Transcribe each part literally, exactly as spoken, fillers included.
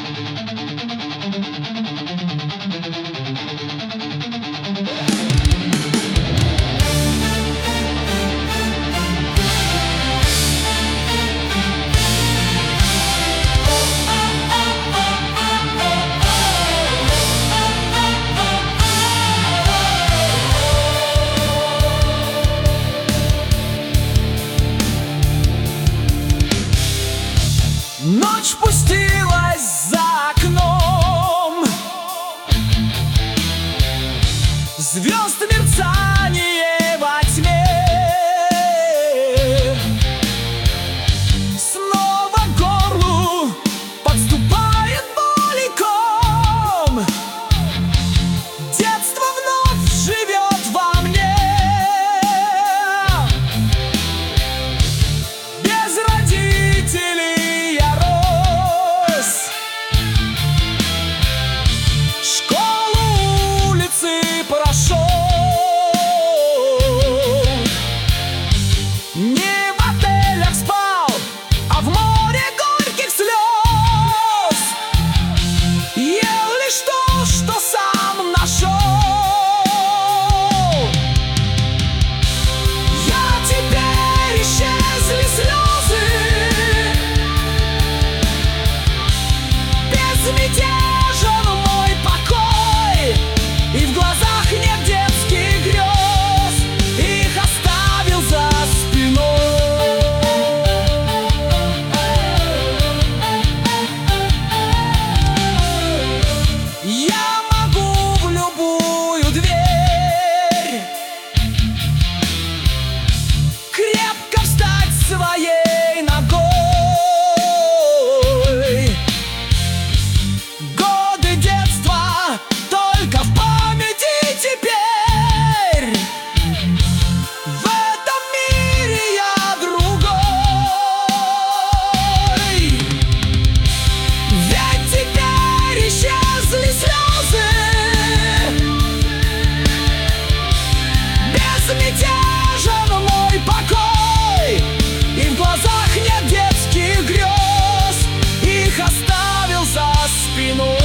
Ночь пустилась за окном, звезд мерцание во тьме. Снова к горлу подступает боль и ком. Детство вновь живет во мне. Без родителей я рос, школу, улицы прошел. Не в отелях спал, а в море горьких слез. Ел лишь то, что сам нашел. Я теперь исчезли слезы, безмятежен мой покой, и в глазах нет детских грез, их оставил за спиной. Я могу в любую дверь крепко встать своей ногой. Годы детства только в памяти теперь. В этом мире я другой. Ведь теперь исчезли слезы, безмятежен мой покой, и в глазах нет детских грез, их оставил за спиной.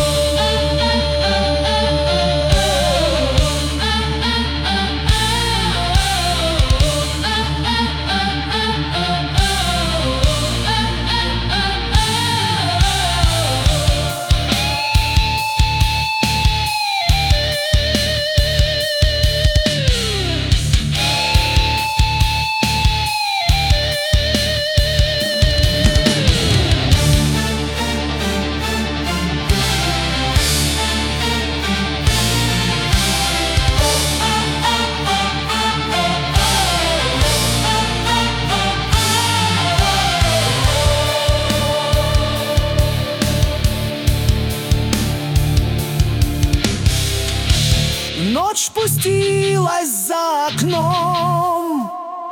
Ночь спустилась за окном,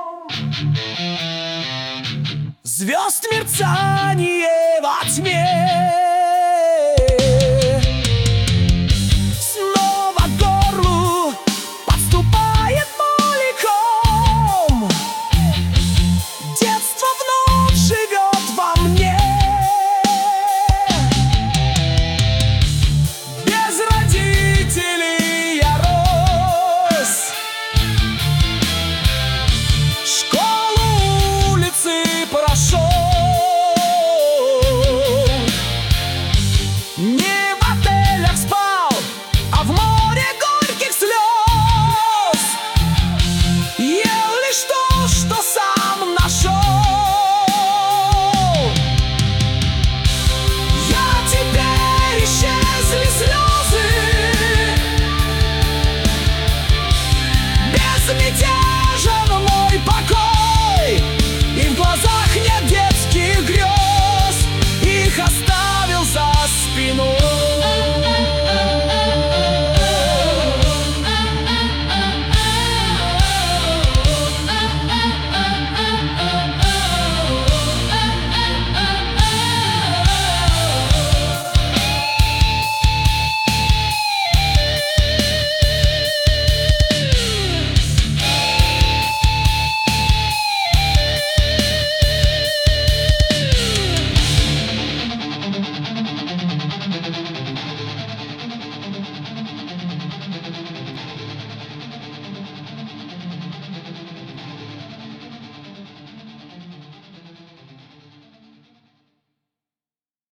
звезд мерцание во тьме. Снова к горлу подступает боль и ком. Детство вновь живет во мне. Без родителей я рос, школу, улицы прошел. Не